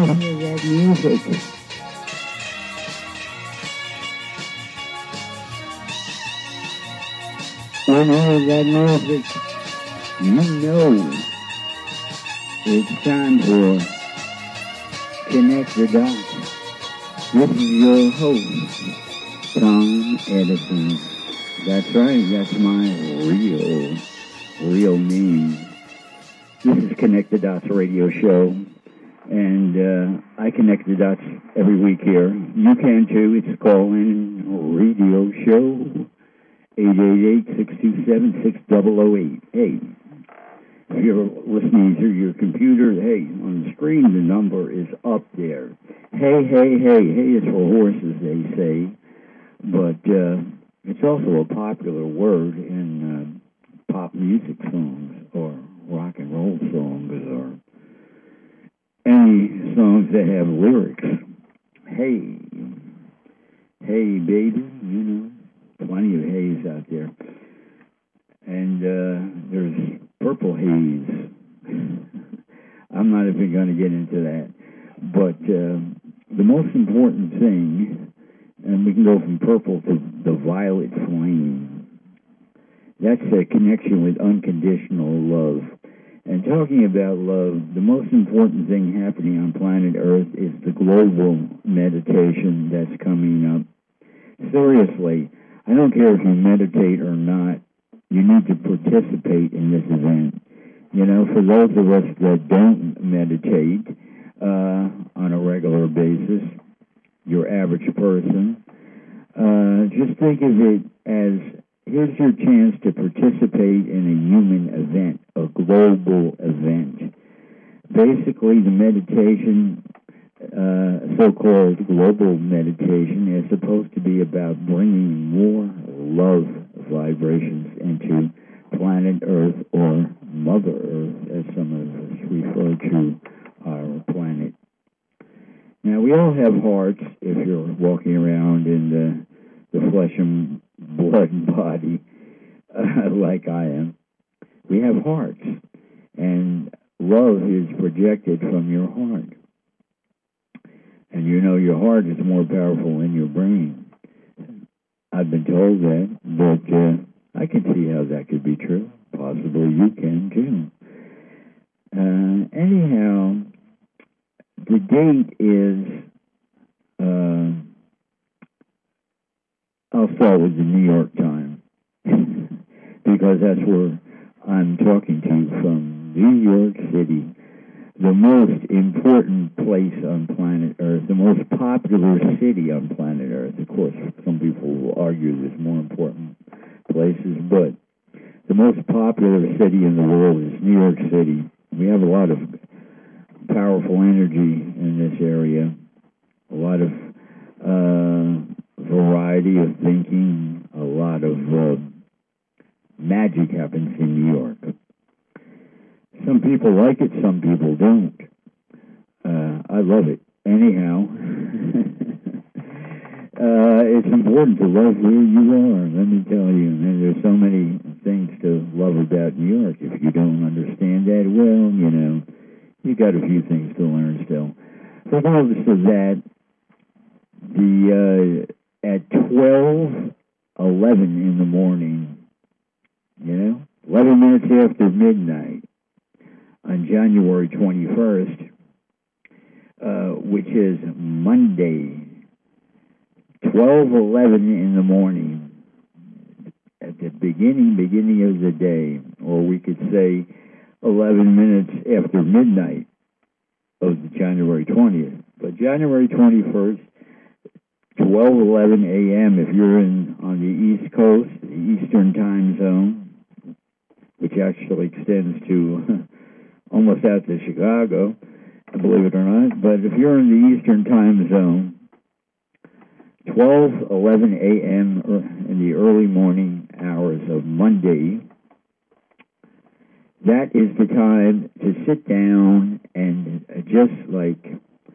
you hear that music, when you hear that music, you know it's time for Connect the Dots. This is your host, Tom Edison. That's right, that's my real name. This is Connect the Dots radio show, and I connect the dots every week here. You can too. It's a call-in radio show, 888-627-6008. Hey, if you're listening through your computer, hey, on the screen the number is up there. Hey is for horses, they say, but it's also a popular word in pop music songs or rock and roll songs or any songs that have lyrics. Hey baby, you know, plenty of haze out there. And there's purple haze. I'm not even going to get into that. But the most important thing, and we can go from purple to the violet flame, that's a connection with unconditional love. And talking about love, the most important thing happening on planet Earth is the global meditation that's coming up. Seriously, I don't care if you meditate or not, you need to participate in this event. You know, for those of us that don't meditate on a regular basis, your average person, just think of it as, here's your chance to participate in a human event, a global event. Basically, the meditation, so-called global meditation, is supposed to be about bringing more love vibrations into planet Earth, or Mother Earth, as some of us refer to our planet. Now, we all have hearts if you're walking around in the flesh and blood and body like I am. We have hearts, and love is projected from your heart. And you know your heart is more powerful than your brain. I've been told that, but I can see how that could be true. Possibly you can too. Anyhow, the date is, I'll start with the New York Times, because that's where I'm talking to you from, New York City, the most important place on planet Earth, the most popular city on planet Earth. Of course, some people will argue there's more important places, but the most popular city in the world is New York City. We have a lot of powerful energy in this area, a lot of variety of thinking, a lot of magic happens in New York. Some people like it, some people don't. I love it. Anyhow, it's important to love who you are, let me tell you. And there's so many things to love about New York. If you don't understand that, well, you know, you got a few things to learn still. Regardless of that, at 12:11 in the morning, you know, 11 minutes after midnight, on January 21st, which is Monday, 12:11 in the morning, at the beginning of the day, or we could say 11 minutes after midnight of January 20th. But January 21st, 12:11 a.m. if you're on the East Coast, the Eastern Time Zone, which actually extends to almost out to Chicago, believe it or not. But if you're in the Eastern Time Zone, 12:11 a.m. in the early morning hours of Monday, that is the time to sit down and just like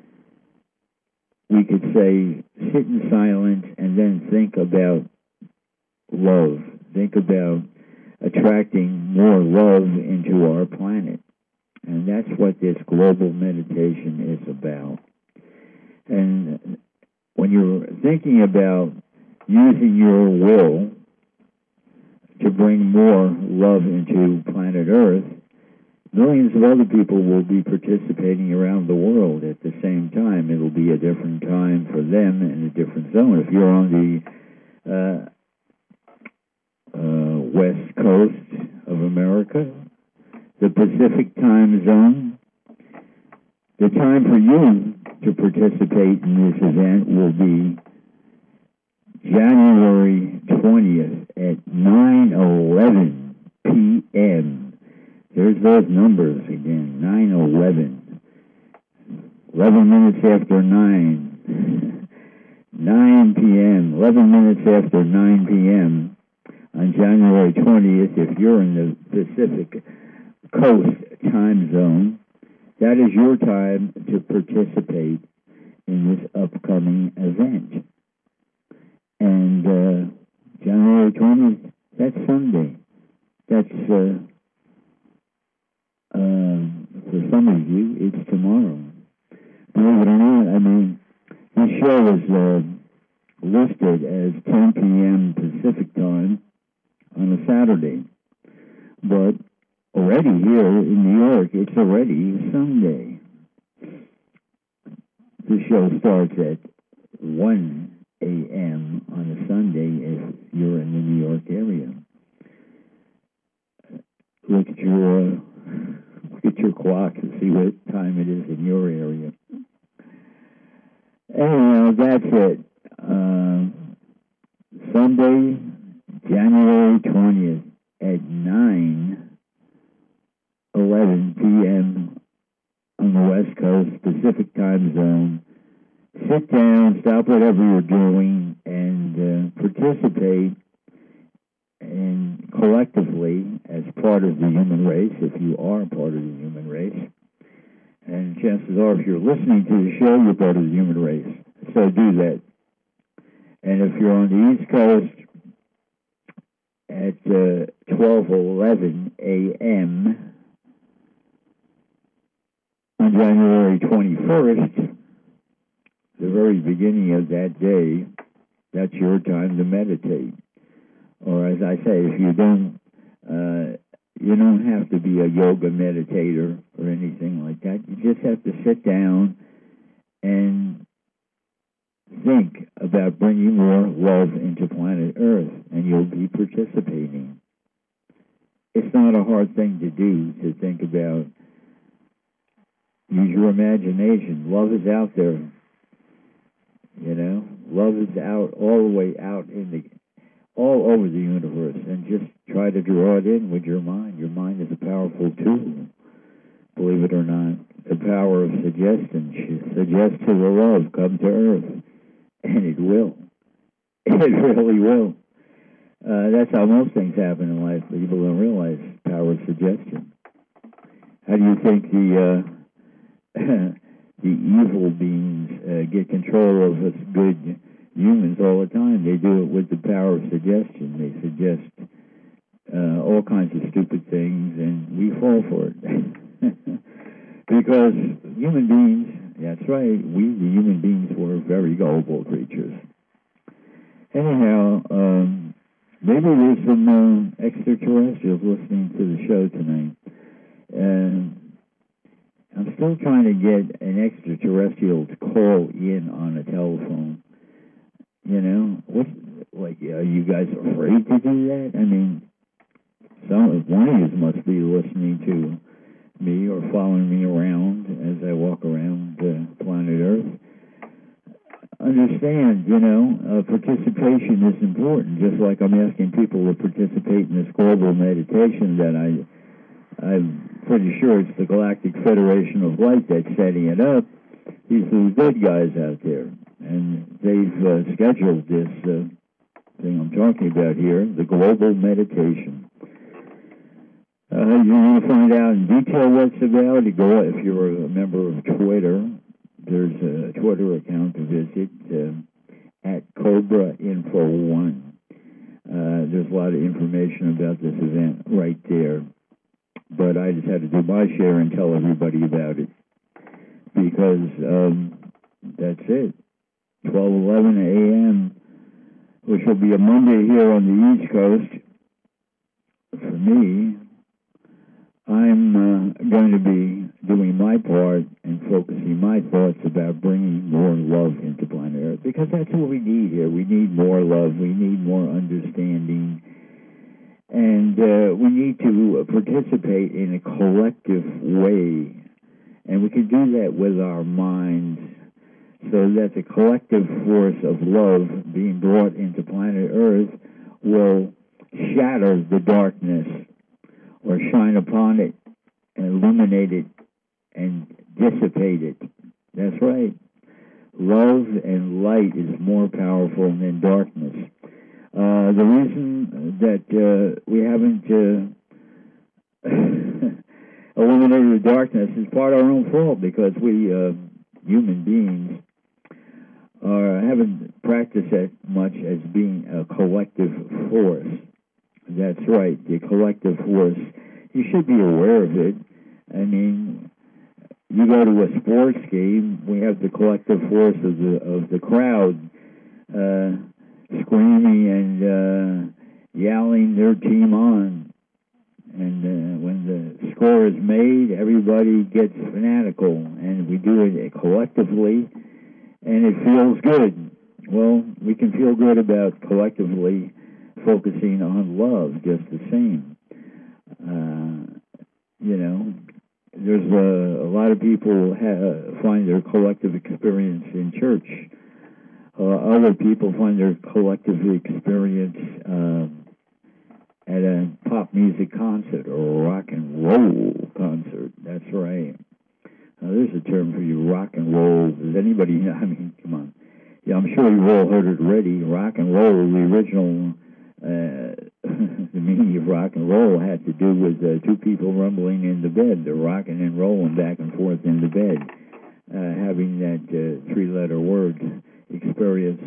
we could say, sit in silence and then think about love. Think about attracting more love into our planet. And that's what this global meditation is about. And when you're thinking about using your will to bring more love into planet Earth, millions of other people will be participating around the world at the same time. It'll be a different time for them in a different zone. If you're on the west coast of America, the Pacific time zone, the time for you to participate in this event will be January 20th at 9:11 p.m. There's those numbers again, 9:11. 11 minutes after 9. 9 p.m., 11 minutes after 9 p.m. on January 20th, if you're in the Pacific Coast time zone, that is your time to participate in this upcoming event. And January 20th, that's Sunday. That's, for some of you, it's tomorrow. Believe it or not, I mean, this show is listed as 10 p.m. Pacific time on a Saturday. But already here in New York, it's already Sunday. The show starts at 1 a.m. on a Sunday if you're in the New York area. Look at your clock to see what time it is in your area. Anyhow, that's it. Sunday, January 20th at 9:11 p.m. on the West Coast, Pacific time zone. Sit down, stop whatever you're doing, and participate and collectively as part of the human race, if you are part of the human race. And chances are, if you're listening to the show, you're part of the human race. So do that. And if you're on the East Coast at 12:11 a.m. on January 21st, the very beginning of that day, that's your time to meditate. Or as I say, if you don't have to be a yoga meditator or anything like that. You just have to sit down and think about bringing more love into planet Earth, and you'll be participating. It's not a hard thing to do, to think about. Use your imagination. Love is out there. Love is out, all the way out all over the universe, and just try to draw it in with your mind. Your mind is a powerful tool, believe it or not. The power of suggestion. Suggest to the love, come to Earth, and it will. It really will. That's how most things happen in life. People don't realize the power of suggestion. How do you think the evil beings get control of us good humans all the time? They do it with the power of suggestion. They suggest all kinds of stupid things, and we fall for it. Because human beings, that's right, we, the human beings, were very gullible creatures. Anyhow, maybe there's some extraterrestrials listening to the show tonight. I'm still trying to get an extraterrestrial to call in on a telephone. Are you guys afraid to do that? I mean, one of you must be listening to me or following me around as I walk around planet Earth. Understand, participation is important, just like I'm asking people to participate in this global meditation that I'm pretty sure it's the Galactic Federation of Light that's setting it up. These are the good guys out there. And they've scheduled this thing I'm talking about here, the global meditation. You want to find out in detail what it's about, you go, if you're a member of Twitter, there's a Twitter account to visit at CobraInfo1. There's a lot of information about this event right there. But but I just had to do my share and tell everybody about it because that's it. 12:11 a.m., which will be a Monday here on the East Coast. For me, I'm going to be doing my part and focusing my thoughts about bringing more love into planet Earth, because that's what we need here. We need more love. We need more understanding. And we need to participate in a collective way. And we can do that with our minds, so that the collective force of love being brought into planet Earth will shatter the darkness or shine upon it and illuminate it and dissipate it. That's right. Love and light is more powerful than darkness. The reason that we haven't eliminated the darkness is part of our own fault, because we human beings haven't practiced that much as being a collective force. That's right, the collective force. You should be aware of it. I mean, you go to a sports game, we have the collective force of the crowd screaming and yelling their team on. And when the score is made, everybody gets fanatical, and we do it collectively, and it feels good. Well, we can feel good about collectively focusing on love just the same. There's a lot of people find their collective experience in church. Other people find their collective experience at a pop music concert or a rock and roll concert. That's right. Now, there's a term for you, rock and roll. Does anybody know? I mean, come on. Yeah, I'm sure you've all heard it already. Rock and roll, the original, the meaning of rock and roll had to do with two people rumbling in the bed. They're rocking and rolling back and forth in the bed, having that three-letter word experience.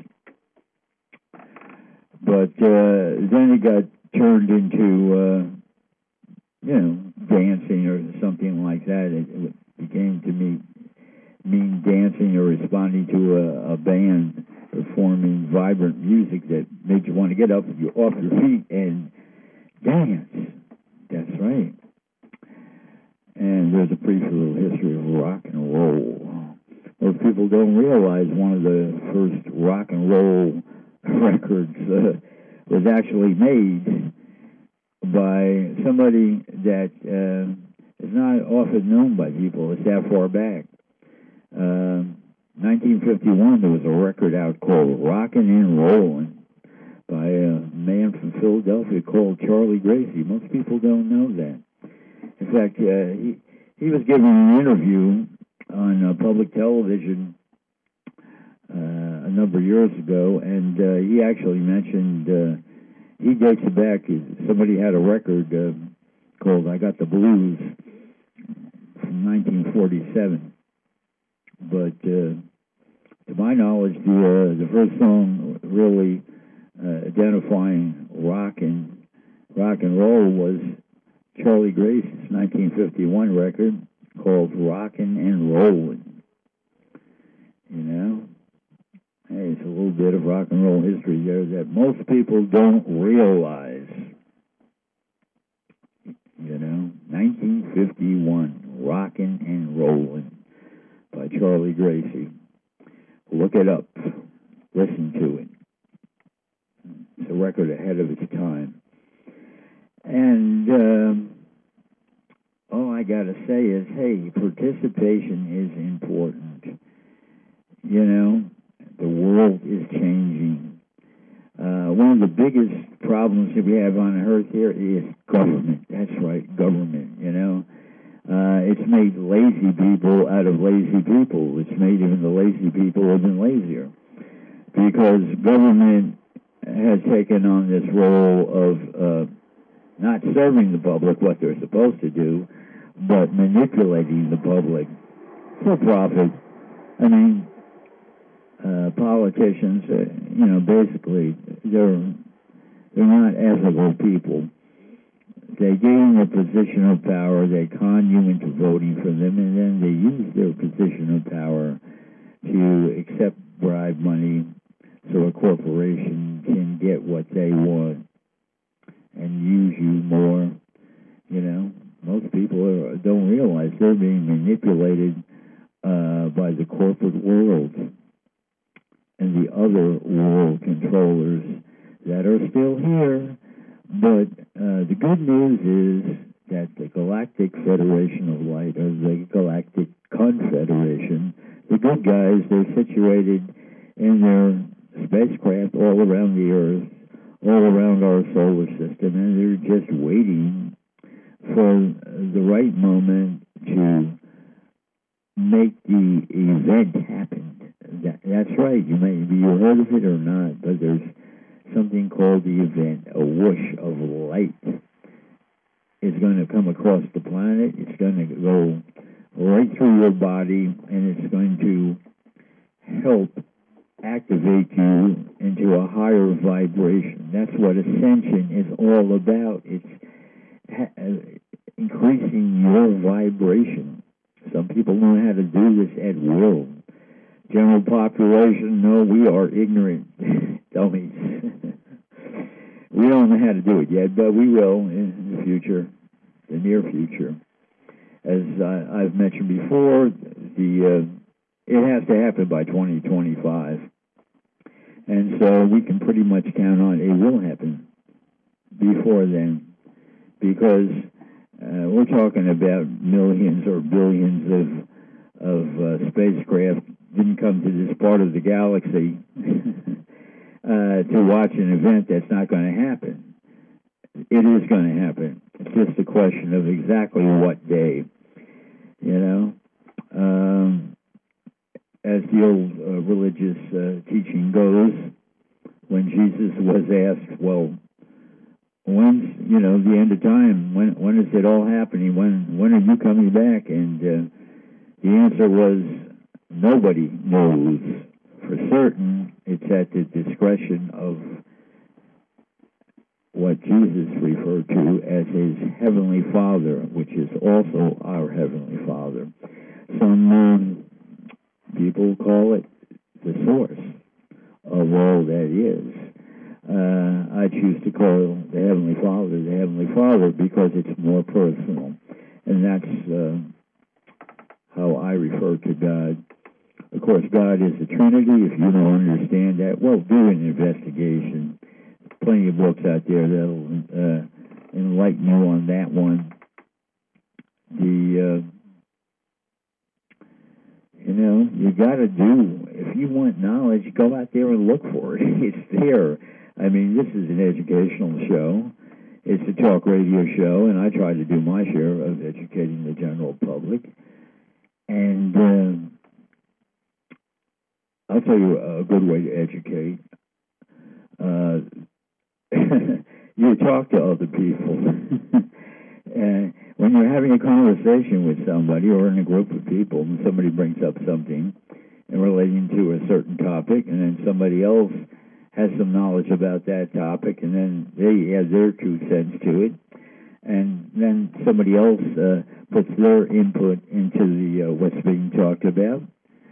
But then it got turned into, dancing or something like that. It became to mean dancing or responding to a band performing vibrant music that made you want to get up off your feet and dance. That's right. And there's a brief little history of rock and roll. Most people don't realize one of the first rock and roll records was actually made by somebody that is not often known by people. It's that far back. 1951, there was a record out called Rockin' and Rollin' by a man from Philadelphia called Charlie Gracie. Most people don't know that. In fact, he was giving an interview on public television a number of years ago, and he actually mentioned, he dates it back, somebody had a record called I Got the Blues from 1947. But to my knowledge, the first song really identifying rock and roll was Charlie Gracie's 1951 record called Rockin' and Rollin'. Hey, it's a little bit of rock and roll history there that most people don't realize. 1951, Rockin' and Rollin' by Charlie Gracie. Look it up. Listen to it. It's a record ahead of its time. And all I got to say is, hey, participation is important. The world is changing. One of the biggest problems that we have on Earth here is government. That's right, government, It's made lazy people out of lazy people. It's made even the lazy people even lazier. Because government has taken on this role of not serving the public what they're supposed to do, but manipulating the public for profit. I mean, politicians, basically, they're not ethical people. they gain a position of power, they con you into voting for them, and then they use their position of power to accept bribe money so a corporation can get what they want and use you more. You know, most people don't realize they're being manipulated by the corporate world and the other world controllers that are still here. But the good news is that the Galactic Federation of Light, or the Galactic Confederation, the good guys, they're situated in their spacecraft all around the Earth, all around our solar system, and they're just waiting for the right moment to make the event happen. That's right. You heard of it or not, but there's something called the event. A whoosh of light is going to come across the planet. It's going to go right through your body, and it's going to help activate you into a higher vibration. That's what ascension is all about. It's increasing your vibration. Some people know how to do this at will. General population, no, we are ignorant dummies. We don't know how to do it yet, but we will in the future, the near future. As I've mentioned before, it has to happen by 2025. And so we can pretty much count on it will happen before then, because we're talking about millions or billions of spacecraft didn't come to this part of the galaxy to watch an event that's not going to happen. It is going to happen. It's just a question of exactly what day, you know. As the old religious teaching goes, when Jesus was asked, well, when's, the end of time? When is it all happening? When are you coming back? And the answer was, nobody knows for certain. It's at the discretion of what Jesus referred to as his Heavenly Father, which is also our Heavenly Father. Some people call it the source of all that is. I choose to call the Heavenly Father because it's more personal. And that's how I refer to God. Of course, God is a Trinity. If you don't understand that, well, do an investigation. Plenty of books out there that'll enlighten you on that one. You got to do, if you want knowledge, go out there and look for it. It's there. I mean, this is an educational show. It's a talk radio show, and I try to do my share of educating the general public. And I'll tell you a good way to educate. You talk to other people. When you're having a conversation with somebody or in a group of people, and somebody brings up something and relating to a certain topic, and then somebody else has some knowledge about that topic, and then they add their 2 cents to it, and then somebody else puts their input into the what's being talked about.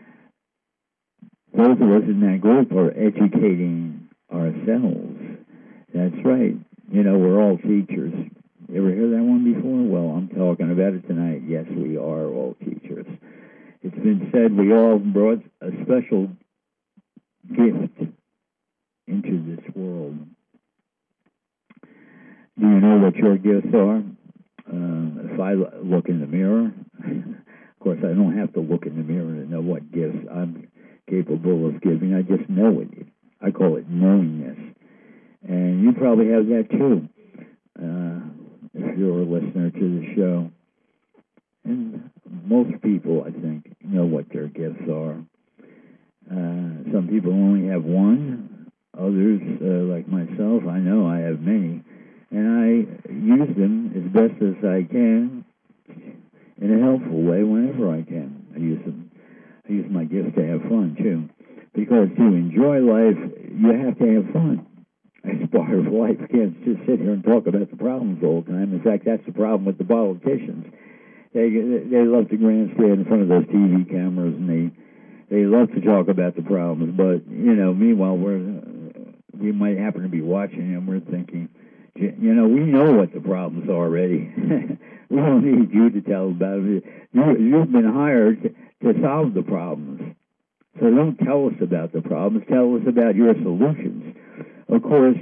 Those of us in that group are educating ourselves. That's right. We're all teachers. You ever hear that one before? Well, I'm talking about it tonight. Yes, we are all teachers. It's been said we all brought a special gift into this world. Do you know what your gifts are? If I look in the mirror, of course, I don't have to look in the mirror to know what gifts I'm capable of giving. I just know it. I call it knowingness. And you probably have that too, if you're a listener to the show. And most people, I think, know what their gifts are. Some people only have one. Others, like myself, I know I have many. And I use them as best as I can in a helpful way whenever I can. I use them. I use my gifts to have fun, too. Because to enjoy life, you have to have fun. It's part of life. You can't just sit here and talk about the problems all the time. In fact, that's the problem with the politicians. They love to grandstand in front of those TV cameras, and they love to talk about the problems. But meanwhile, we might happen to be watching and we're thinking, we know what the problems are already. We don't need you to tell about it. You've been hired to solve the problems. So don't tell us about the problems. Tell us about your solutions. Of course,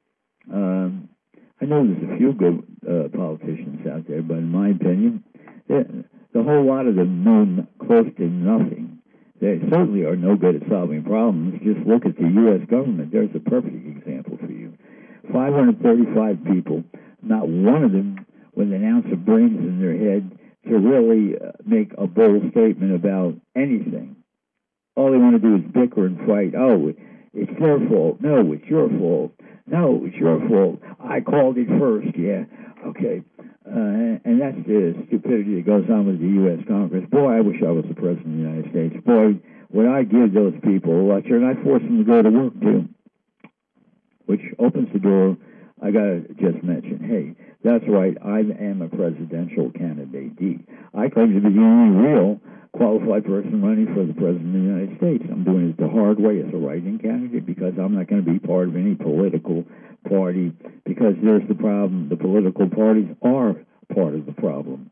I know there's a few good politicians out there, but in my opinion, the whole lot of them know close to nothing. They certainly are no good at solving problems. Just look at the U.S. government. There's a perfect example for you. 535 people, not one of them with an ounce of brains in their head to really make a bold statement about anything. All they want to do is bicker and fight. Oh, it's their fault. No, it's your fault. No, it's your fault. I called it first. Yeah, okay. And that's the stupidity that goes on with the U.S. Congress. Boy, I wish I was the President of the United States. Boy, would I give those people a lecture, and I force them to go to work, too. Which opens the door, I got to just mention, hey, that's right, I am a presidential candidate. I claim to be the only real qualified person running for the President of the United States. I'm doing it the hard way as a write-in candidate because I'm not going to be part of any political party, because there's the problem. The political parties are part of the problem.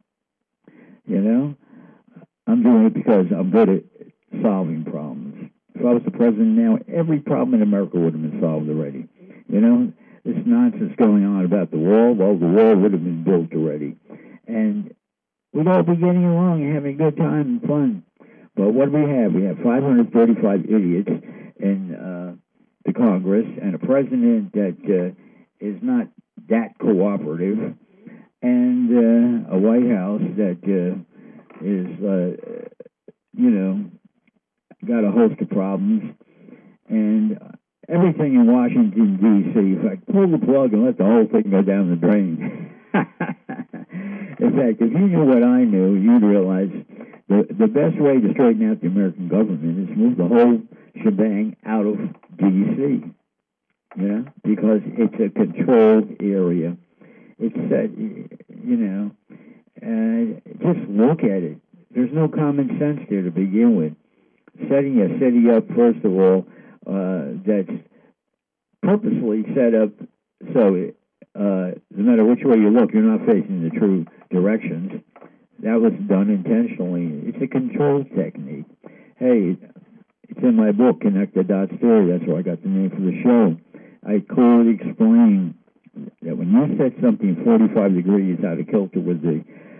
I'm doing it because I'm good at solving problems. If I was the president now, every problem in America would have been solved already. This nonsense going on about the wall, well, the wall would have been built already. And we'd all be getting along and having a good time and fun. But what do we have? We have 535 idiots in the Congress and a president that is not that cooperative, and a White House that is, got a host of problems, and everything in Washington, D.C., in fact, pull the plug and let the whole thing go down the drain. In fact, if you knew what I knew, you'd realize the best way to straighten out the American government is move the whole shebang out of D.C., because it's a controlled area. It's, just look at it. There's no common sense there to begin with. Setting a city up, first of all, that's purposely set up so no matter which way you look, you're not facing the true directions. That was done intentionally. It's a control technique. Hey, it's in my book, Connect the Dots Theory. That's where I got the name for the show. I clearly explain that when you set something 45 degrees out of kilter with the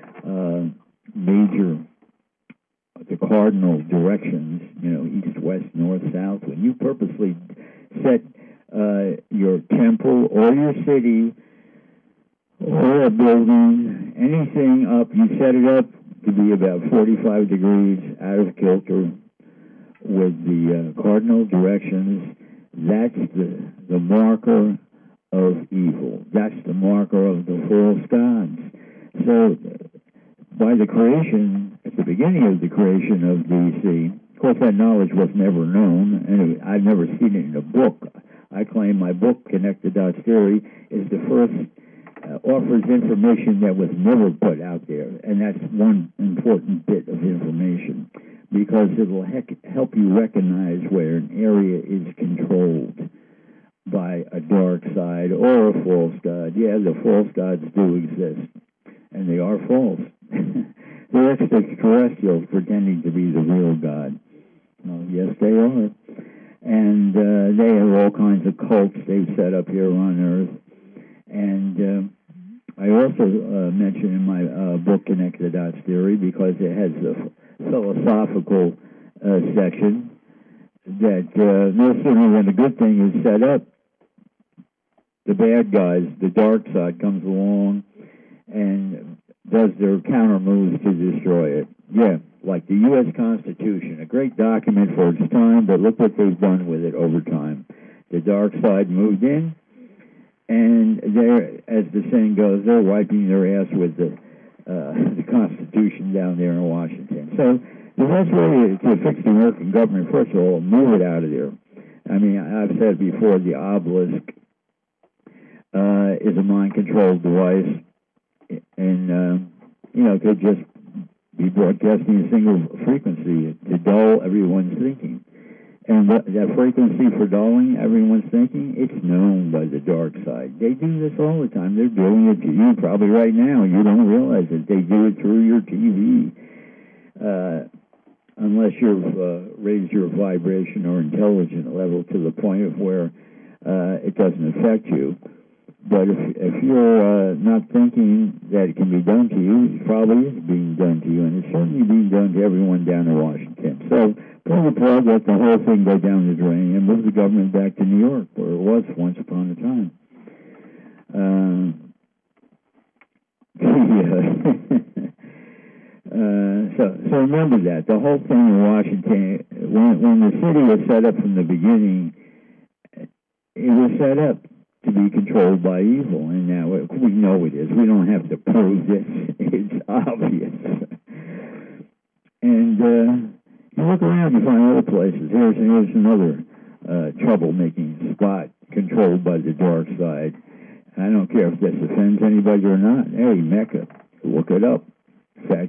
the cardinal directions, east, west, north, south, when you purposely set your temple or your city or a building, anything up, you set it up to be about 45 degrees out of kilter with the cardinal directions, that's the marker of evil. That's the marker of the false gods. So, by the creation, at the beginning of the creation of D.C., of course that knowledge was never known, and I've never seen it in a book. I claim my book, Connect the Dots Theory, is the first, offers information that was never put out there, and that's one important bit of information, because it will help you recognize where an area is controlled by a dark side or a false god. Yeah, the false gods do exist, and they are false. They're extraterrestrials pretending to be the real God. Well, yes, they are. And they have all kinds of cults they've set up here on Earth. And I also mention in my book, Connect the Dots Theory, because it has a philosophical section, that no sooner than a good thing is set up, the bad guys, the dark side, comes along and does their counter moves to destroy it. Yeah, like the U.S. Constitution, a great document for its time, but look what they've done with it over time. The dark side moved in, and they're, as the saying goes, they're wiping their ass with the Constitution down there in Washington. So the best way to fix the American government, first of all, move it out of there. I mean, I've said before, the obelisk is a mind-controlled device, and could just be broadcasting a single frequency to dull everyone's thinking. And that frequency for dulling everyone's thinking, it's known by the dark side. They do this all the time. They're doing it to you probably right now. You don't realize it. They do it through your TV. Unless you've raised your vibration or intelligence level to the point of where it doesn't affect you. But if you're not thinking that it can be done to you, it probably is being done to you, and it's certainly being done to everyone down in Washington. So pull the plug, let the whole thing go down the drain, and move the government back to New York, where it was once upon a time. So remember that. The whole thing in Washington, when the city was set up from the beginning, it was set up to be controlled by evil, and now we know it is. We don't have to prove this. It's obvious. And you look around, you find other places. Here's another troublemaking spot controlled by the dark side. I don't care if this offends anybody or not. Hey, Mecca, look it up. In fact,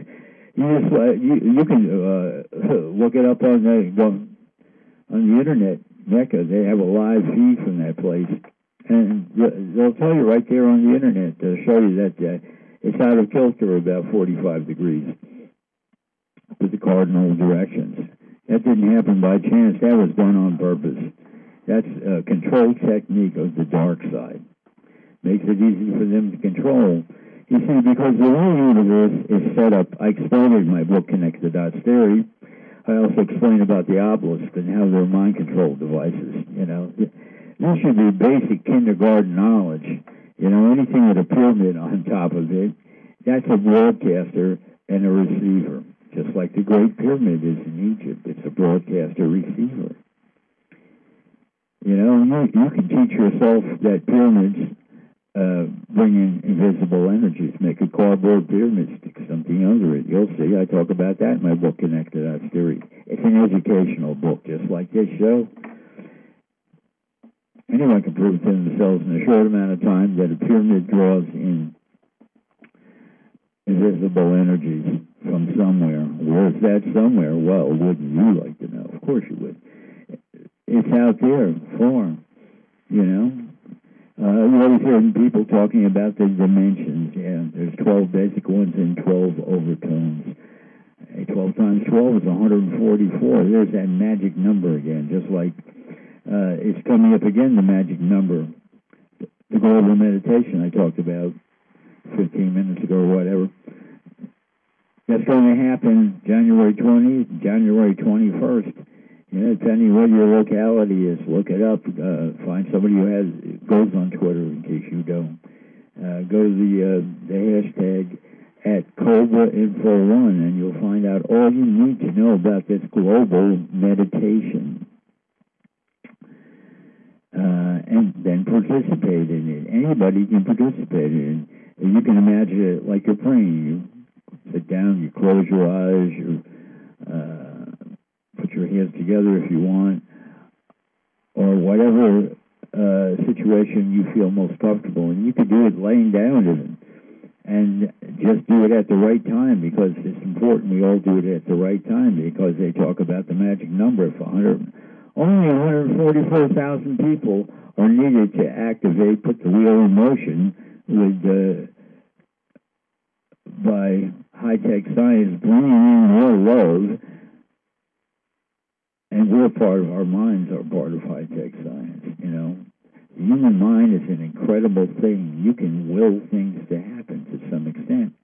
you can look it up on the internet. Mecca, they have a live feed from that place, and they'll tell you right there on the internet. They'll show you that it's out of kilter about 45 degrees with the cardinal directions. That didn't happen by chance. That was done on purpose. That's a control technique of the dark side. Makes it easy for them to control. You see, because the whole universe is set up, I explained it in my book, Connect the Dots Theory. I also explain about the obelisk and how they're mind control devices. This should be basic kindergarten knowledge. Anything with a pyramid on top of it, that's a broadcaster and a receiver. Just like the Great Pyramid is in Egypt. It's a broadcaster receiver. You can teach yourself that pyramids bring in invisible energies. Make a cardboard pyramid, stick something under it. You'll see. I talk about that in my book, Connect the Dots Theory. It's an educational book, just like this show. Anyone can prove to themselves in a short amount of time that a pyramid draws in invisible energies from somewhere. Where's that somewhere? Well, wouldn't you like to know? Of course you would. It's out there, far. You always hear people talking about the dimensions. Yeah, there's 12 basic ones and 12 overtones. 12 times 12 is 144. There's that magic number again, just like it's coming up again, the magic number. The global meditation I talked about 15 minutes ago or whatever. That's going to happen January 20th, January 21st. Depending what your locality is, look it up. Find somebody who goes on Twitter in case you don't. Go to the hashtag at CobraInfo1 and you'll find out all you need to know about this global meditation. And then participate in it. Anybody can participate in it. You can imagine it like you're praying. You sit down, you close your eyes, you put your hands together if you want, or whatever situation you feel most comfortable. And you can do it laying down even. And just do it at the right time, because it's important we all do it at the right time, because they talk about the magic number of only 144,000 people are needed to activate, put the wheel in motion by high-tech science bringing in more love. And we're part of, our minds are part of high-tech science, The human mind is an incredible thing. You can will things to happen to some extent.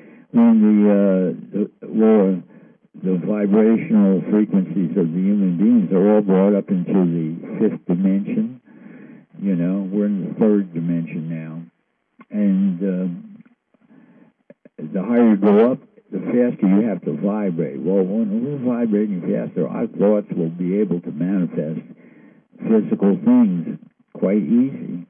When the vibrational frequencies of the human beings are all brought up into the fifth dimension, we're in the third dimension now. And the higher you go up, the faster you have to vibrate. Well, when we're vibrating faster, our thoughts will be able to manifest physical things quite easy,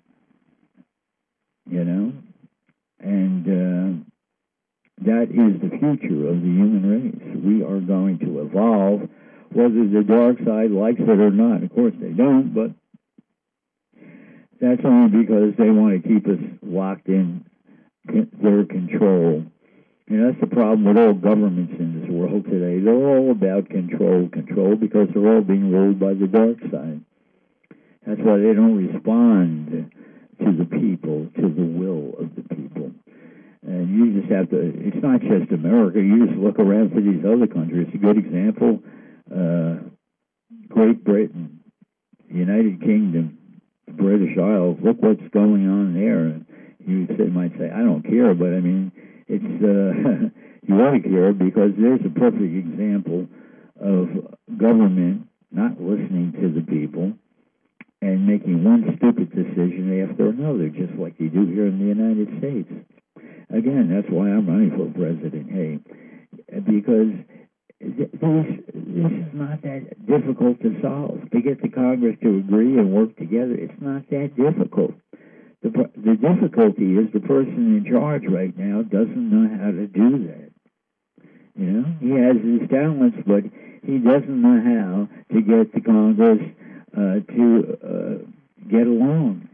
and that is the future of the human race. We are going to evolve, whether the dark side likes it or not. Of course they don't, but That's only because they want to keep us locked in their control. That's the problem with all governments in this world today. They're all about control, because they're all being ruled by the dark side. That's why they don't respond to the people, to the will of the people. And you just have to, it's not just America, you just look around to these other countries. A good example, Great Britain, United Kingdom, British Isles, look what's going on there. You might say, I don't care, but I mean, it's you ought to care, because there's a perfect example of government not listening to the people and making one stupid decision after another, just like you do here in the United States. Again, that's why I'm running for president, hey, because this is not that difficult to solve. To get the Congress to agree and work together, it's not that difficult. The difficulty is the person in charge right now doesn't know how to do that. He has his talents, but he doesn't know how to get the Congress to get along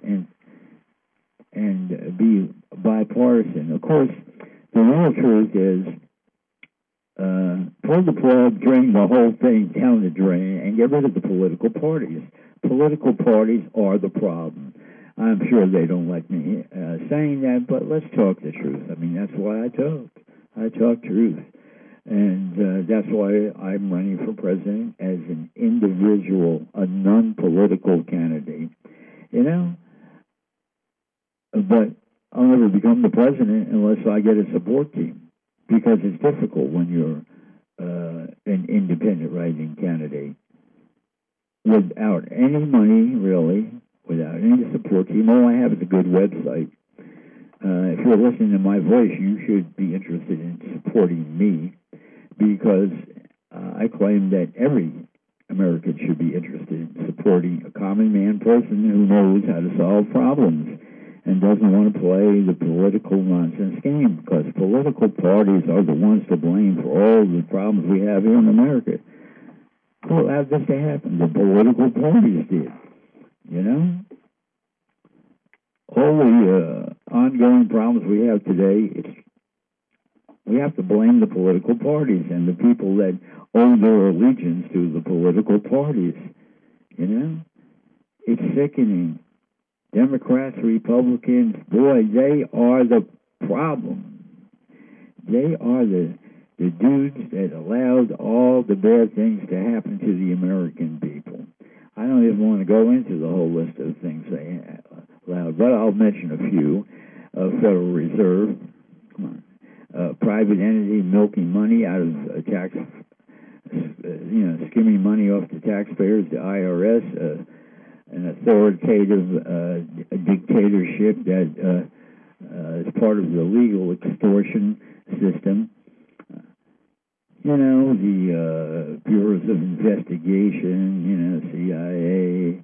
and be bipartisan. Of course, the real truth is pull the plug, drain the whole thing down the drain, and get rid of the political parties. Political parties are the problem. I'm sure they don't like me saying that, but let's talk the truth. I mean, that's why I talk. I talk truth. And that's why I'm running for president as an individual, a non-political candidate. But I'll never become the president unless I get a support team, because it's difficult when you're an independent writing candidate without any money, really, without any support team. All I have is a good website. If you're listening to my voice, you should be interested in supporting me, because I claim that every American should be interested in supporting a common man person who knows how to solve problems and doesn't want to play the political nonsense game, because political parties are the ones to blame for all the problems we have here in America. Who allowed this to happen? The political parties did. All the ongoing problems we have today, we have to blame the political parties and the people that owe their allegiance to the political parties. It's sickening. Democrats, Republicans, boy, they are the problem. They are the dudes that allowed all the bad things to happen to the American people. I don't even want to go into the whole list of things they allowed, but I'll mention a few. Federal Reserve, private entity milking money out of tax, skimming money off the taxpayers, the IRS, an authoritative dictatorship that is part of the legal extortion system. The bureaus of investigation, CIA,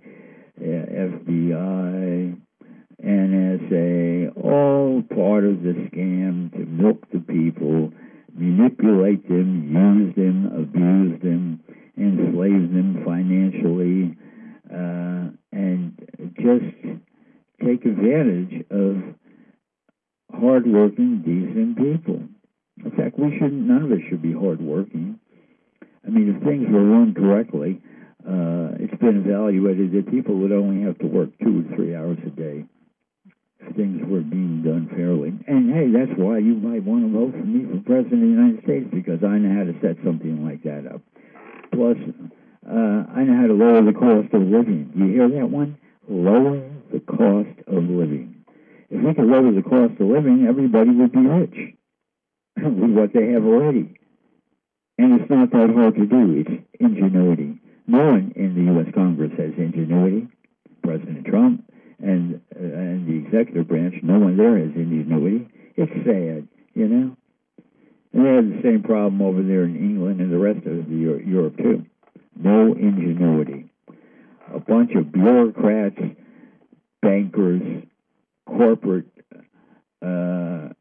FBI, NSA, all part of the scam to milk the people, manipulate them, use them, abuse them, enslave them financially, and just take advantage of hardworking, decent people. In fact, none of us should be hardworking. I mean, if things were run correctly, it's been evaluated that people would only have to work 2 or 3 hours a day if things were being done fairly. And hey, that's why you might want to vote for me for president of the United States, because I know how to set something like that up. Plus, I know how to lower the cost of living. You hear that one? Lower the cost of living. If we could lower the cost of living, everybody would be rich with what they have already. And it's not that hard to do. It's ingenuity. No one in the U.S. Congress has ingenuity. President Trump and the executive branch, no one there has ingenuity. It's sad, And they have the same problem over there in England and the rest of Europe, too. No ingenuity. A bunch of bureaucrats, bankers, corporate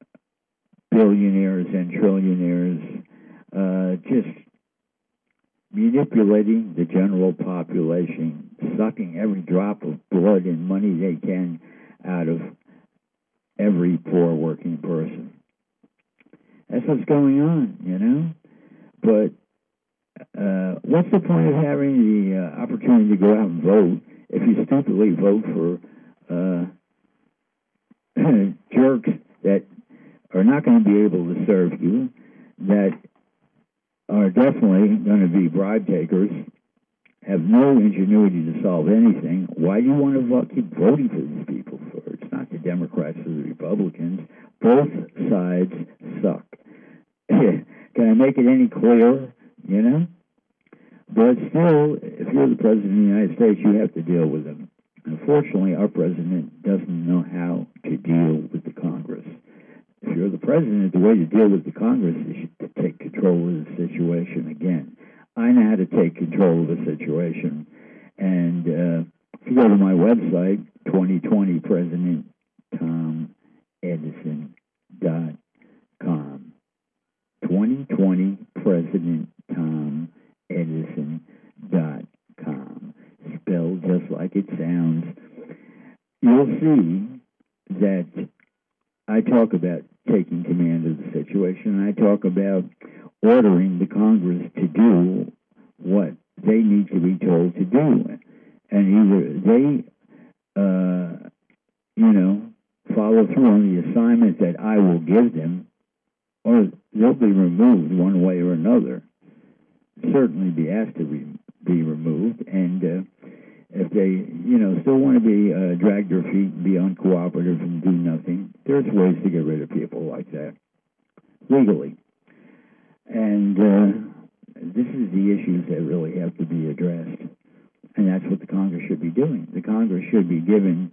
billionaires and trillionaires, just manipulating the general population, sucking every drop of blood and money they can out of every poor working person. That's what's going on, you know? But what's the point of having the opportunity to go out and vote if you stupidly vote for jerks that are not going to be able to serve you, that are definitely going to be bribe takers, have no ingenuity to solve anything? Why do you want to keep voting for these people for? It's not the Democrats or the Republicans. Both sides suck. Can I make it any clearer? You know? But still, if you're the President of the United States, you have to deal with them. Unfortunately, our President doesn't know how to deal with the Congress. If you're the President, the way to deal with the Congress is to take control of the situation again. I know how to take control of the situation. And if you go to my website, 2020PresidentTomEdison.com. 2020PresidentTomEdison.com. Spelled just like it sounds. You'll see that I talk about taking command of the situation. I talk about ordering the Congress to do what they need to be told to do. And either they, follow through on the assignment that I will give them, or they'll be removed one way or another. Certainly be asked to be removed. And if they, still want to be drag their feet and be uncooperative and do nothing, there's ways to get rid of people like that legally. And this is the issues that really have to be addressed. And that's what the Congress should be doing. The Congress should be given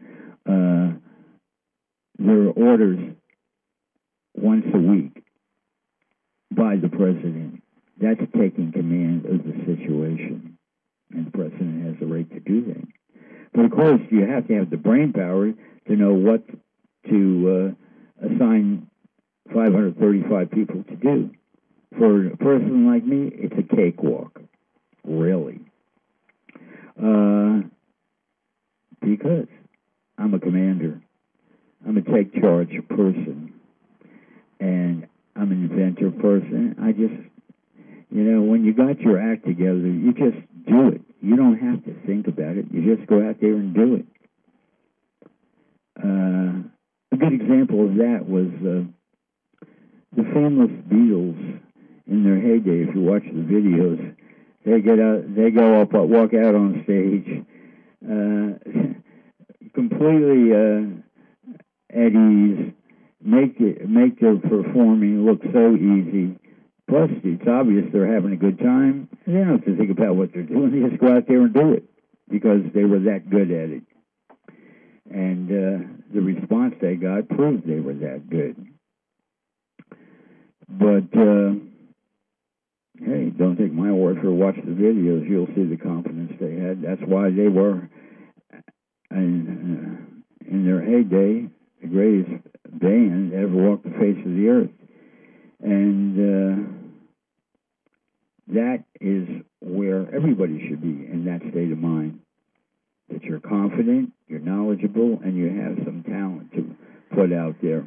their orders once a week by the President. That's taking command of the situation. And the President has the right to do that. But of course, you have to have the brain power to know what to assign 535 people to do. For a person like me, it's a cakewalk, really. Because I'm a commander. I'm a take-charge person. And I'm an inventor person. I just, when you got your act together, you just do it. You don't have to think about it. You just go out there and do it. A good example of that was the famous Beatles in their heyday. If you watch the videos, they go up, walk out on stage, completely at ease, make their performing look so easy. Plus, it's obvious they're having a good time. They don't have to think about what they're doing. They just go out there and do it because they were that good at it. And the response they got proved they were that good. But, hey, don't take my word for it. Watch the videos. You'll see the confidence they had. That's why they were, in their heyday, the greatest band that ever walked the face of the earth. And that is where everybody should be, in that state of mind. That you're confident, you're knowledgeable, and you have some talent to put out there.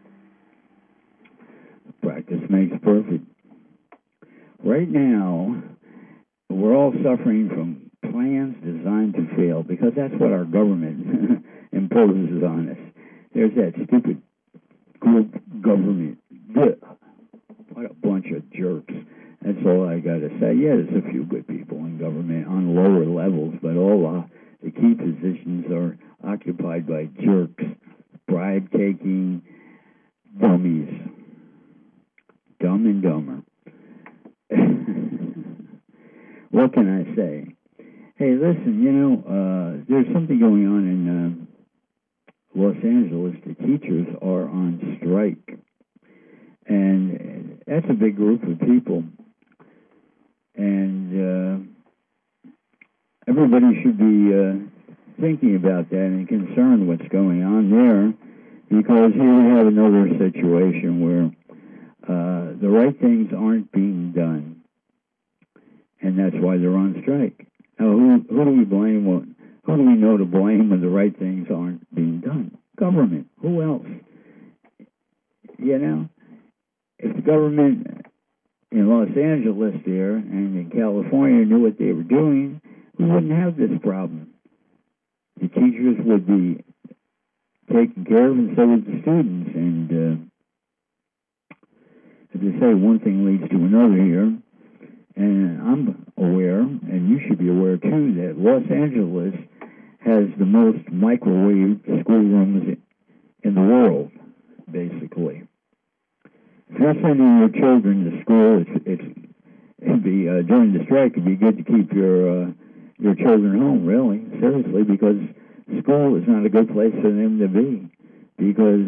Practice makes perfect. Right now, we're all suffering from plans designed to fail, because that's what our government imposes on us. There's that stupid group government. What a bunch of jerks. That's all I got to say. Yeah, there's a few good people in government on lower levels, but all the key positions are occupied by jerks, bribe-taking dummies. Dumb and dumber. What can I say? Hey, listen, there's something going on in Los Angeles. The teachers are on strike. And that's a big group of people. And everybody should be thinking about that and concerned what's going on there, because here we have another situation where the right things aren't being done. and that's why they're on strike. Now, who do we blame? Who do we know to blame when the right things aren't being done? Government. Who else? You know, if the government in Los Angeles there and in California knew what they were doing, we wouldn't have this problem. The teachers would be taken care of, and so would the students. And as I say, one thing leads to another here. And I'm aware, and you should be aware too, that Los Angeles has the most microwave schoolrooms in the world, basically. If you're sending your children to school, it'd be during the strike, it'd be good to keep your children home, really, seriously, because school is not a good place for them to be. Because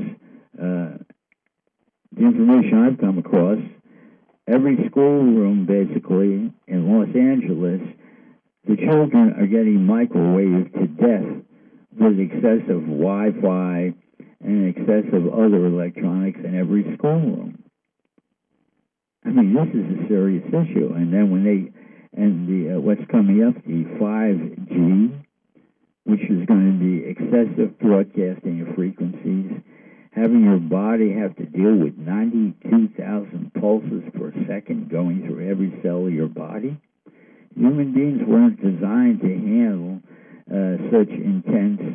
the information I've come across, every schoolroom, basically, in Los Angeles, the children are getting microwaved to death with excessive Wi-Fi and excessive other electronics in every schoolroom. I mean, this is a serious issue. And then what's coming up, the 5G, which is going to be excessive broadcasting of frequencies, having your body have to deal with 92,000 pulses per second going through every cell of your body. Human beings weren't designed to handle such intense,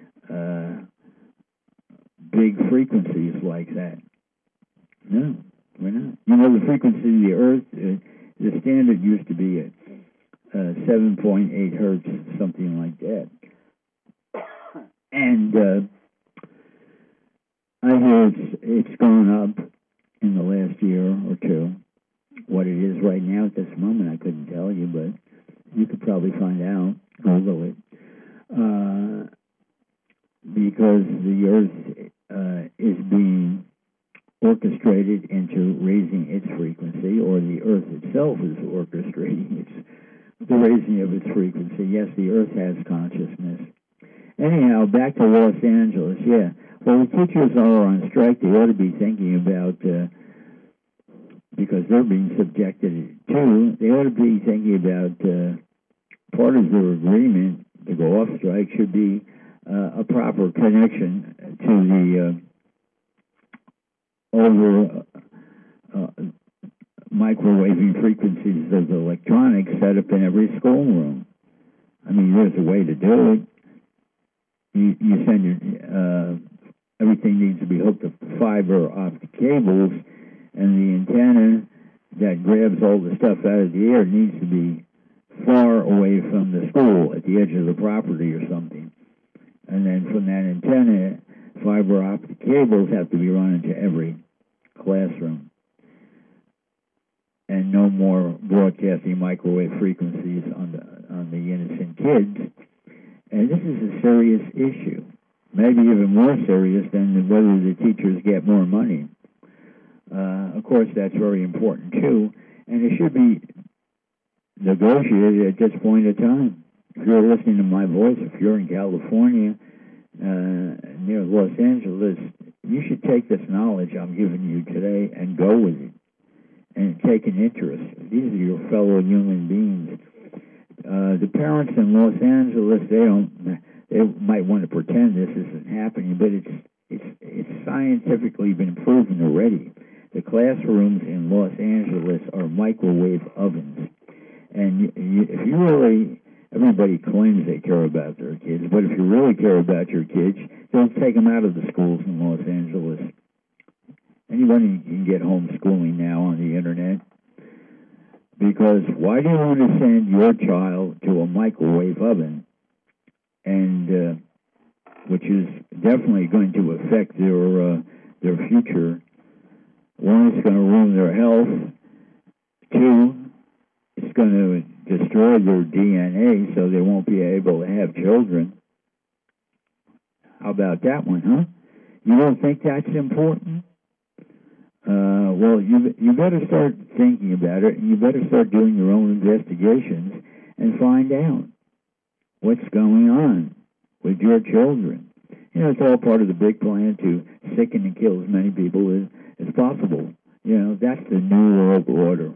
big frequencies like that. No, we're not. You know, the frequency of the Earth, the standard used to be at 7.8 hertz, something like that. And I hear it's gone up in the last year or two. What it is right now at this moment, I couldn't tell you, but you could probably find out. Google it. Because the Earth is being orchestrated into raising its frequency, or the Earth itself is orchestrating the raising of its frequency. Yes, the Earth has consciousness. Anyhow, back to Los Angeles. Yeah. Well, the teachers are on strike. They ought to be thinking about, because they're being subjected to, they ought to be thinking about part of their agreement to go off strike should be a proper connection to the over microwaving frequencies of the electronics set up in every schoolroom. I mean, there's a way to do it. You send your everything needs to be hooked up to fiber optic cables, and the antenna that grabs all the stuff out of the air needs to be far away from the school, at the edge of the property or something. And then from that antenna, fiber optic cables have to be run into every classroom. And no more broadcasting microwave frequencies on the innocent kids. And this is a serious issue. Maybe even more serious than whether the teachers get more money. Of course, that's very important, too. And it should be negotiated at this point in time. If you're listening to my voice, if you're in California, near Los Angeles, you should take this knowledge I'm giving you today and go with it. And take an interest. These are your fellow human beings. The parents in Los Angeles, they might want to pretend this isn't happening, but it's scientifically been proven already. The classrooms in Los Angeles are microwave ovens. And if you really, everybody claims they care about their kids, but if you really care about your kids, don't take them out of the schools in Los Angeles. Anybody can get homeschooling now on the internet. Because why do you want to send your child to a microwave oven, and which is definitely going to affect their future? One, it's going to ruin their health. Two, it's going to destroy their DNA, so they won't be able to have children. How about that one, huh? You don't think that's important? Well, you better start thinking about it, and you better start doing your own investigations and find out what's going on with your children. You know, it's all part of the big plan to sicken and kill as many people as possible. You know, that's the New World Order. It's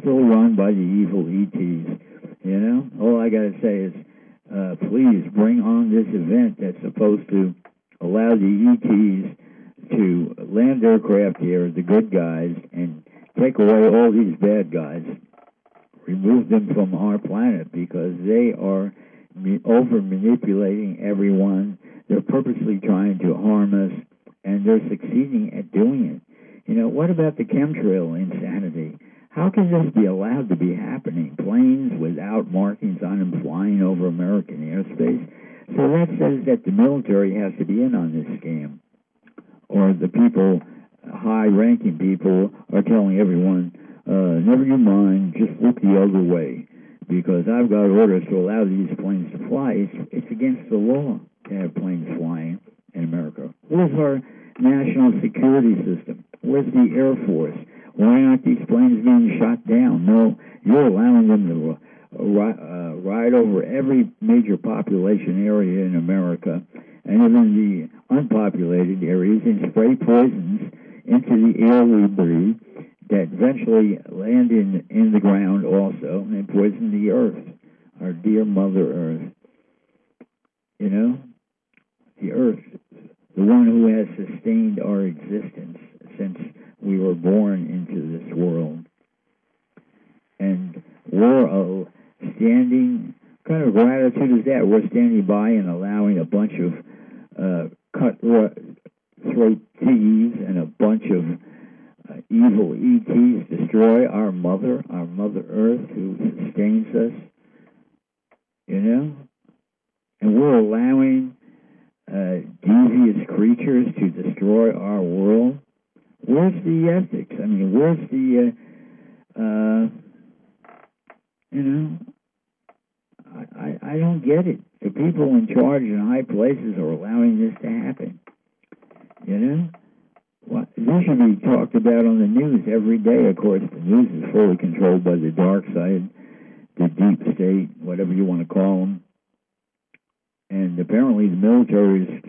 still run by the evil ETs. You know, all I got to say is, please bring on this event that's supposed to allow the ETs to land their craft here, the good guys, and take away all these bad guys, remove them from our planet, because they are over-manipulating everyone. They're purposely trying to harm us, and they're succeeding at doing it. You know, what about the chemtrail insanity? How can this be allowed to be happening? Planes without markings on them flying over American airspace? So that says that the military has to be in on this scam. Or the people, high-ranking people, are telling everyone, never you mind, just look the other way, because I've got orders to allow these planes to fly. It's against the law to have planes flying in America. Where's our national security system? Where's the Air Force? Why aren't these planes being shot down? No, you're allowing them to ride over every major population area in America, and even the unpopulated areas, and spray poisons into the air we breathe that eventually land in the ground also and poison the earth, our dear Mother Earth. You know, the earth, the one who has sustained our existence since we were born into this world. And we're standing, kind of gratitude is that? We're standing by and allowing a bunch of cutthroat thieves and a bunch of evil ETs destroy our Mother Earth, who sustains us, you know? And we're allowing devious creatures to destroy our world. Where's the ethics? I mean, where's the, you know, I don't get it. The people in charge in high places are allowing this to happen. You know? Well, this should be talked about on the news every day. Of course, the news is fully controlled by the dark side, the deep state, whatever you want to call them. And apparently the militaries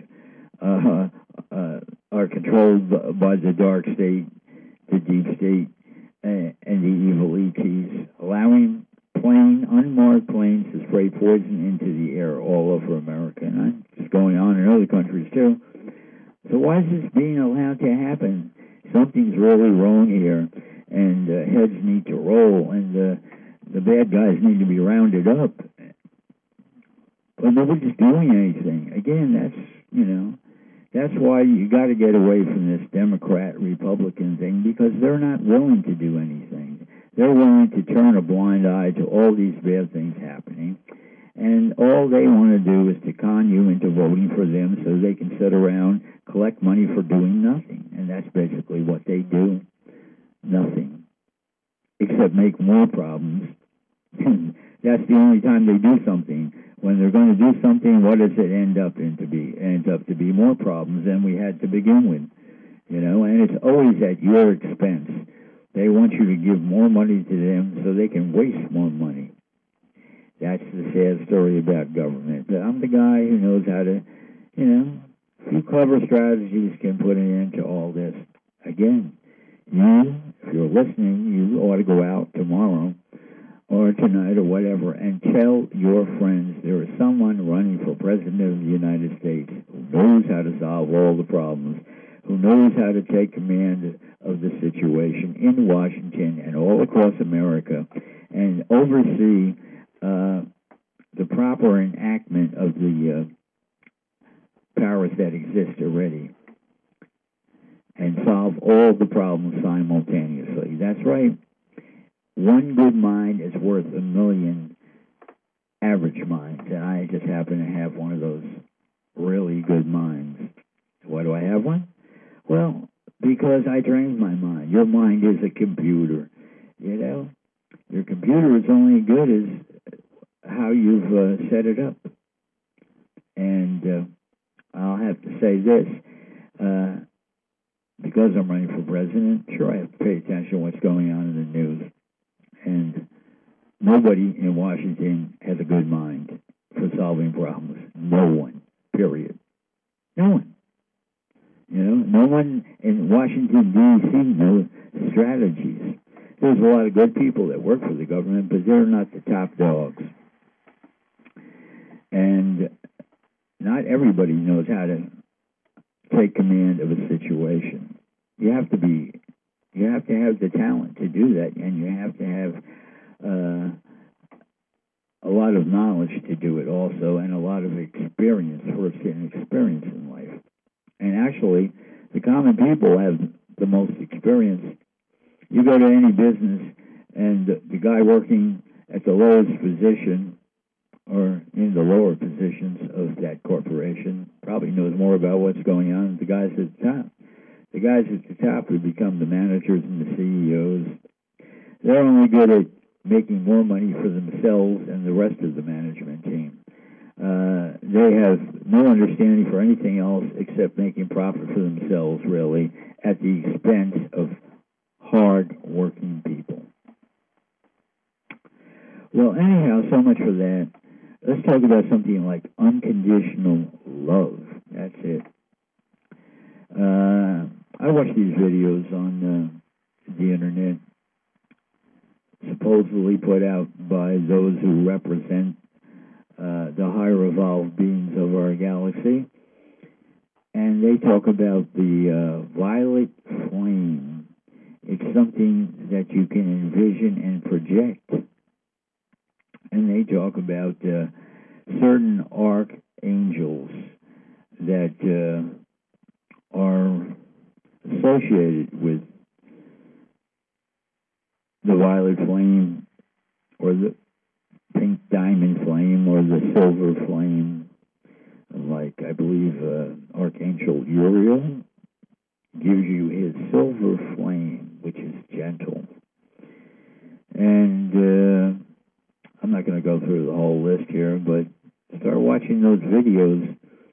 are controlled by the dark state, the deep state, and the evil ETs, allowing unmarked planes to spray poison into the air all over America. And it's going on in other countries too. So why is this being allowed to happen? Something's really wrong here, and heads need to roll, and the bad guys need to be rounded up. But nobody's doing anything. Again, that's why you got to get away from this Democrat-Republican thing, because they're not willing to do anything. They're willing to turn a blind eye to all these bad things happening, and all they want to do is to con you into voting for them so they can sit around, collect money for doing nothing. And that's basically what they do. Nothing. Except make more problems. That's the only time they do something. When they're going to do something, what does it end up to be? It ends up to be more problems than we had to begin with. You know, and it's always at your expense. They want you to give more money to them so they can waste more money. That's the sad story about government. I'm the guy who knows how to, you know, a few clever strategies can put an end to all this. Again, you, if you're listening, you ought to go out tomorrow or tonight or whatever and tell your friends there is someone running for President of the United States who knows how to solve all the problems, who knows how to take command of the situation in Washington and all across America and oversee the proper enactment of the powers that exist already and solve all the problems simultaneously. That's right. One good mind is worth a million average minds, and I just happen to have one of those really good minds. Why do I have one? Well, because I trained my mind. Your mind is a computer, you know? Your computer is only good as how you've set it up. And I'll have to say this, because I'm running for president, sure, I have to pay attention to what's going on in the news. And nobody in Washington has a good mind for solving problems. No one, period. No one. You know, no one in Washington, D.C. knows strategies. There's a lot of good people that work for the government, but they're not the top dogs. And not everybody knows how to take command of a situation. You have to have the talent to do that, and you have to have a lot of knowledge to do it also, and a lot of experience, first-hand experience in life. And actually, the common people have the most experience. You go to any business, and the guy working at the lowest position or in the lower positions of that corporation probably knows more about what's going on than the guys at the top. The guys at the top who become the managers and the CEOs, they're only good at making more money for themselves and the rest of the management team. They have no understanding for anything else except making profit for themselves, really, at the expense of hard-working people. Well, anyhow, so much for that. Let's talk about something like unconditional love. That's it. I watch these videos on the internet, supposedly put out by those who represent the higher evolved beings of our galaxy. And they talk about the violet flame. It's something that you can envision and project. And they talk about certain archangels that are associated with the violet flame, or the pink diamond flame, or the silver flame. Like, I believe Archangel Uriel gives you his silver flame, which is gentle. And I'm not going to go through the whole list here, but start watching those videos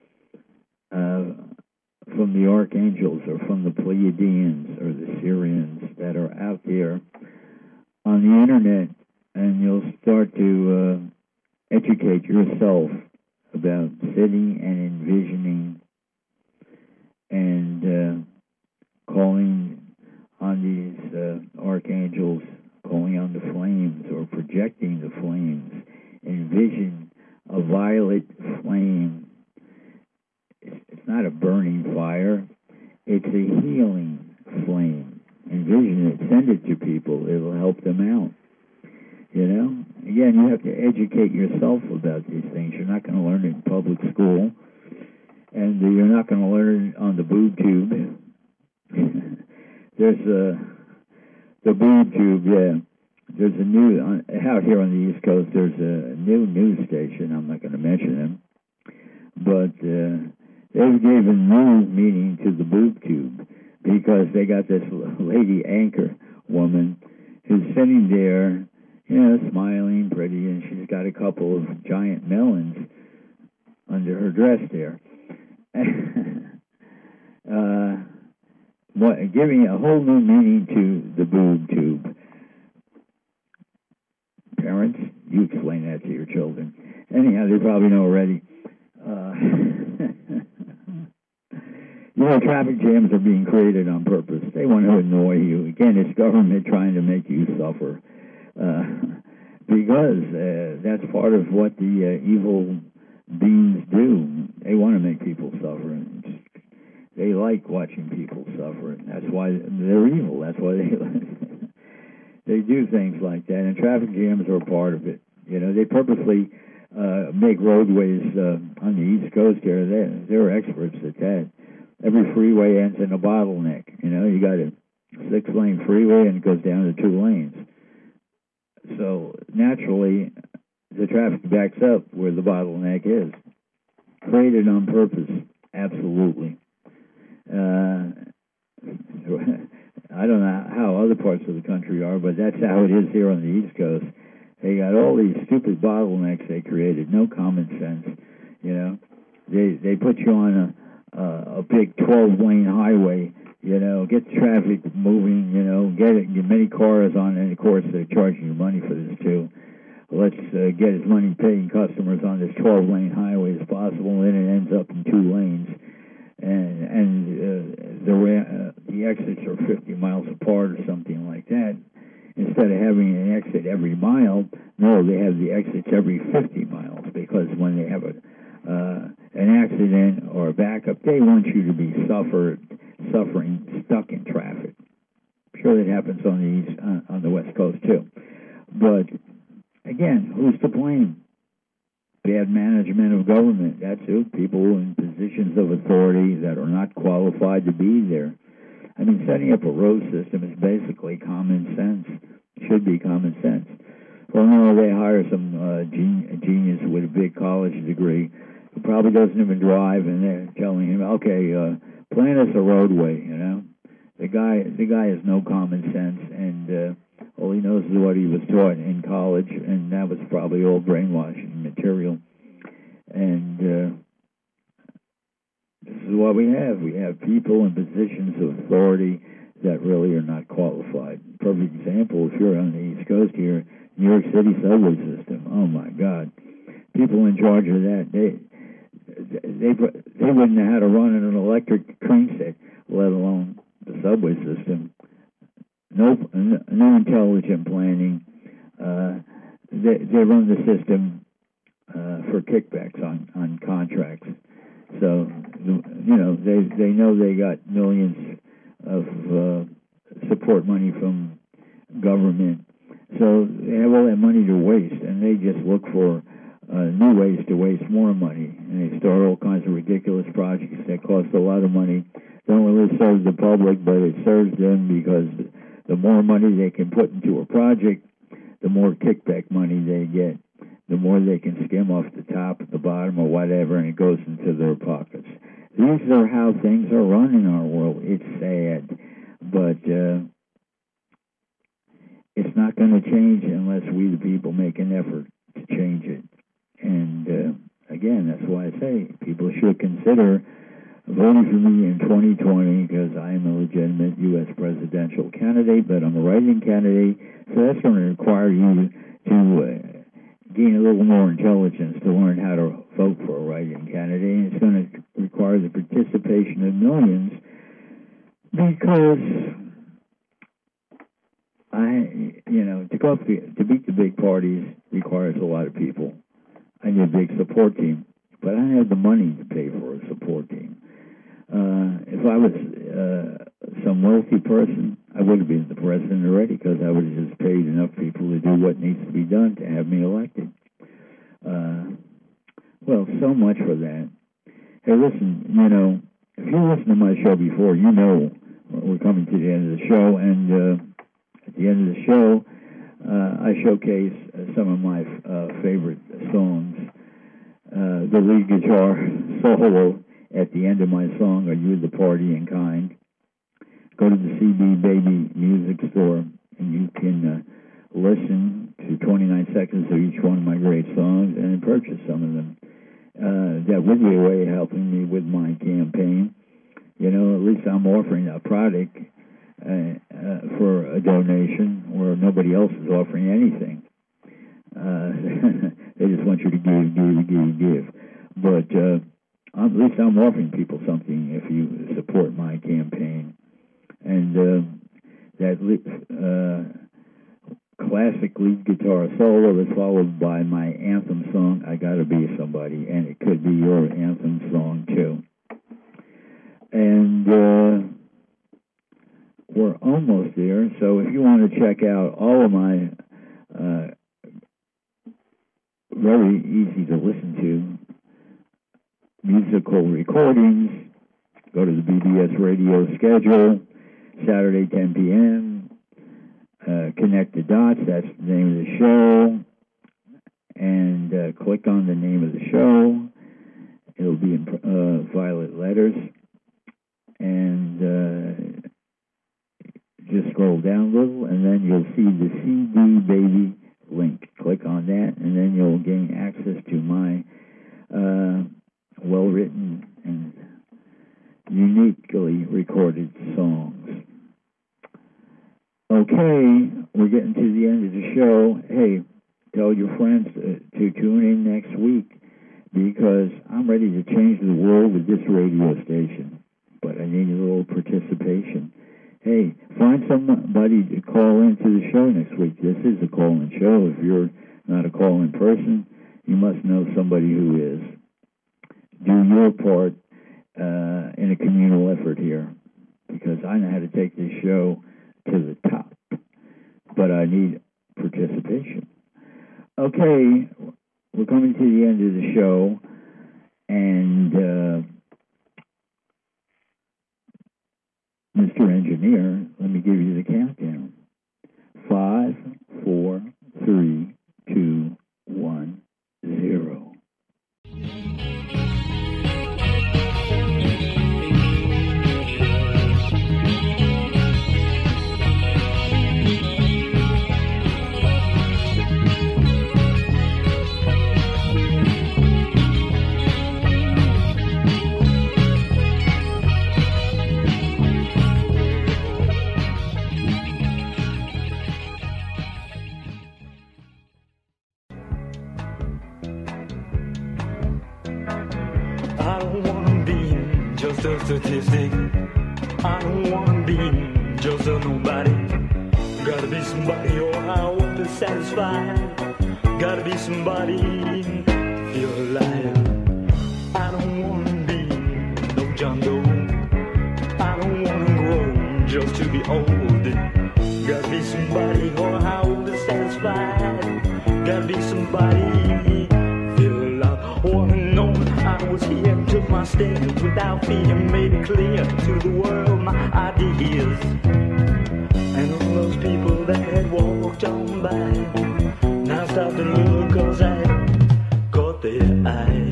from the archangels, or from the Pleiadians or the Syrians that are out there on the internet, and you'll start to educate yourself about sitting and envisioning and calling on these archangels, calling on the flames, or projecting the flames. Envision a violet flame. It's not a burning fire. It's a healing flame. Envision it. Send it to people. It'll help them out. You know? Again, you have to educate yourself about these things. You're not going to learn it in public school. And you're not going to learn it on the boob tube. There's the boob tube, yeah. There's a new, out here on the East Coast, there's a new news station. I'm not going to mention them. But they've given new meaning to the boob tube, because they got this lady anchor woman who's sitting there, you know, smiling, pretty, and she's got a couple of giant melons under her dress there. Giving a whole new meaning to the boob tube. Parents, you explain that to your children. Anyhow, they probably know already. You know, traffic jams are being created on purpose. They want to annoy you. Again, it's government trying to make you suffer. Because that's part of what the evil beings do. They want to make people suffer. They like watching people suffer. That's why they're evil. That's why they do things like that. And traffic jams are part of it. You know, they purposely make roadways on the East Coast here. They're experts at that. Every freeway ends in a bottleneck. You know, you got a 6-lane freeway and it goes down to 2 lanes. So naturally, the traffic backs up where the bottleneck is. Created on purpose, absolutely. I don't know how other parts of the country are, but that's how it is here on the East Coast. They got all these stupid bottlenecks they created, no common sense. You know, they put you on a big 12-lane highway. You know, get the traffic moving. You know, get many cars on, and of course they're charging you money for this too. Let's get as many paying customers on this 12-lane highway as possible, and then it ends up in 2 lanes. And the exits are 50 miles apart or something like that. instead of having an exit every mile, no, they have the exits every 50 miles, because when they have an accident or a backup, they want you to be suffering, stuck in traffic. I'm sure that happens on the West Coast too. But again, who's to blame? Bad management of government. That's who. People in positions of authority that are not qualified to be there. I mean, setting up a road system is basically common sense. Should be common sense. Well, no, they hire some genius with a big college degree who probably doesn't even drive, and they're telling him, okay, plan us a roadway, you know. The guy has no common sense, and all he knows is what he was taught in college, and that was probably all brainwashing material. And this is what we have. We have people in positions of authority that really are not qualified. Perfect example, if you're on the East Coast here, New York City subway system. Oh my God, people in charge of that, they wouldn't know how to run an electric train set, let alone the subway system. No intelligent planning. They run the system for kickbacks on contracts. So they know they got millions of support money from government. So they have all that money to waste, and they just look for new ways to waste more money. And they start all kinds of ridiculous projects that cost a lot of money. Don't really serve the public, but it serves them because the more money they can put into a project, the more kickback money they get, the more they can skim off the top, the bottom, or whatever, and it goes into their pockets. These are how things are run in our world. It's sad, but it's not going to change unless we, the people, make an effort to change it. And again, that's why I say people should consider voting for me in 2020, because I am a legitimate U.S. presidential candidate, but I'm a write-in candidate, so that's going to require you to gain a little more intelligence to learn how to vote for a write-in candidate, and it's going to require the participation of millions, because to beat the big parties requires a lot of people. I need a big support team, but I don't have the money to pay for a support team. If I was some wealthy person, I would have been the president already, because I would have just paid enough people to do what needs to be done to have me elected. Well, so much for that. Hey, listen, if you listen to my show before, we're coming to the end of the show, and at the end of the show, I showcase some of my favorite songs. The lead guitar solo at the end of my song, Are You the Party in Kind? Go to the CD Baby Music Store, and you can listen to 29 seconds of each one of my great songs and purchase some of them. That would be a way of helping me with my campaign. At least I'm offering a product for a donation where nobody else is offering anything. They just want you to give. But at least I'm offering people something if you support my campaign. And that classic lead guitar solo is followed by my anthem song, I Gotta Be Somebody, and it could be your anthem song too. And we're almost there, so if you want to check out all of my very easy to listen to musical recordings, go to the BBS radio schedule, Saturday 10 p.m., Connect the Dots, that's the name of the show, and click on the name of the show. It'll be in violet letters, and just scroll down a little, and then you'll see the CD Baby link. Click on that, and then you'll gain access to my well-written and uniquely recorded songs. Okay, we're getting to the end of the show. Hey, tell your friends to tune in next week, because I'm ready to change the world with this radio station, but I need a little participation. Hey, find somebody to call into the show next week. This is a call-in show. If you're not a call-in person, you must know somebody who is. Do your part in a communal effort here, because I know how to take this show to the top, but I need participation. Okay, we're coming to the end of the show, and Mr. Engineer, let me give you the countdown. 5, 4, 3, 2, 1, 0. I don't wanna be just a statistic. I don't wanna be just a nobody. Gotta be somebody or I won't be satisfied. Gotta be somebody to feel alive. I don't wanna be no John Doe. I don't wanna grow just to be old. Gotta be somebody or I won't be satisfied. Gotta be somebody feel alive. Wanna know I was here, took my stand without fear, made it clear to the world my ideas. And all those people that had walked on by now stopped and looked, cause I caught their eye.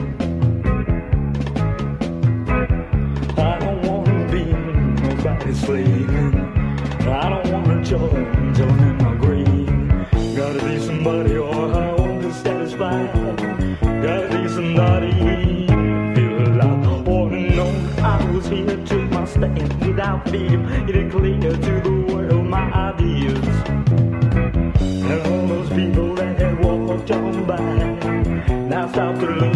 I don't wanna be nobody's slave. I don't wanna join in my grave. Gotta be somebody or I won't be satisfied. Gotta be somebody feel alive. Wanna know I was here, took my stand without fear, made it clear to the world my ideas. And all those people that had walked on by now stop to look.